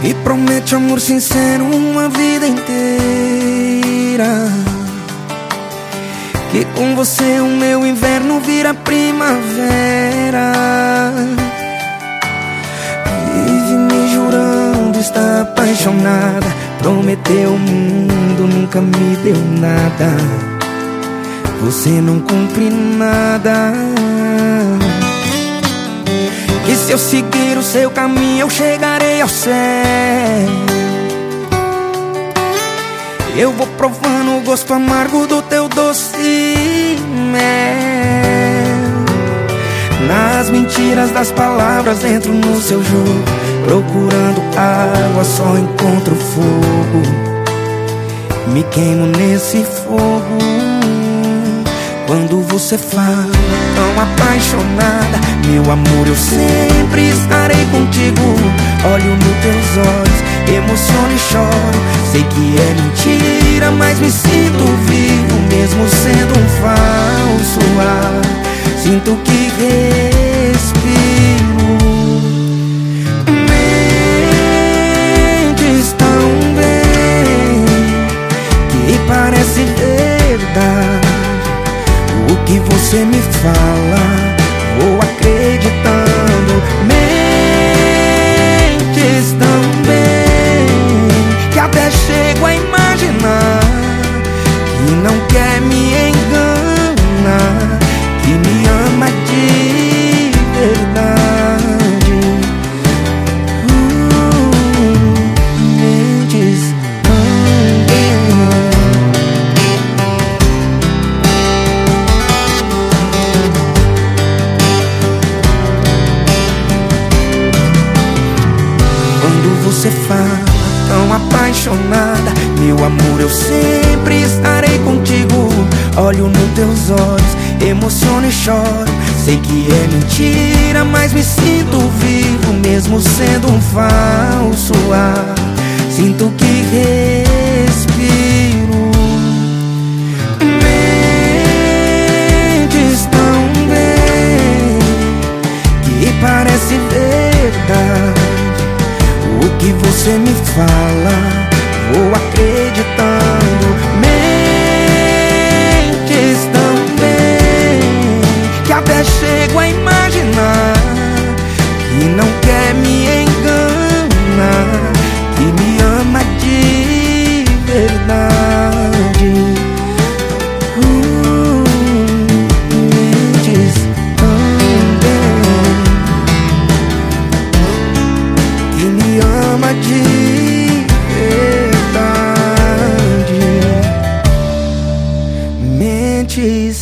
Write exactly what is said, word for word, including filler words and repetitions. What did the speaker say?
E promete amor sincero uma vida inteira, que com você o meu inverno vira primavera. Vive me jurando estar apaixonada, prometeu o mundo, nunca me deu nada. Você não cumpre nada. E se eu seguir o seu caminho eu chegarei ao céu. Eu vou provando o gosto amargo do teu doce mel. Nas mentiras das palavras entro no seu jogo, procurando água só encontro fogo. Me queimo nesse fogo quando você fala tão apaixonada. Meu amor, eu sempre estarei contigo. Olho nos teus olhos, emociono e choro. Sei que é mentira, mas me sinto vivo, mesmo sendo um falso ar. Sinto que respiro. Mentes tão bem que parece verdade. O que você me fala, vou acreditando. Mentes tão bem que até chego a imaginar que não quer me enganar, que me ama de verdade. uh, Mentes tão bem. Quando você fala tão apaixonada, meu amor, eu sempre estarei contigo. Olho nos teus olhos, emociono e choro. Sei que é mentira, mas me sinto vivo, mesmo sendo um falso ar. Sinto que respiro. Mentes tão bem que parece verdade. O que você me fala, vou acreditando. Mentes tão bem que até chego a imaginar que não quer me enganar, que me ama de verdade. uh, Mentes tão bem que me ama de verdade. Mentes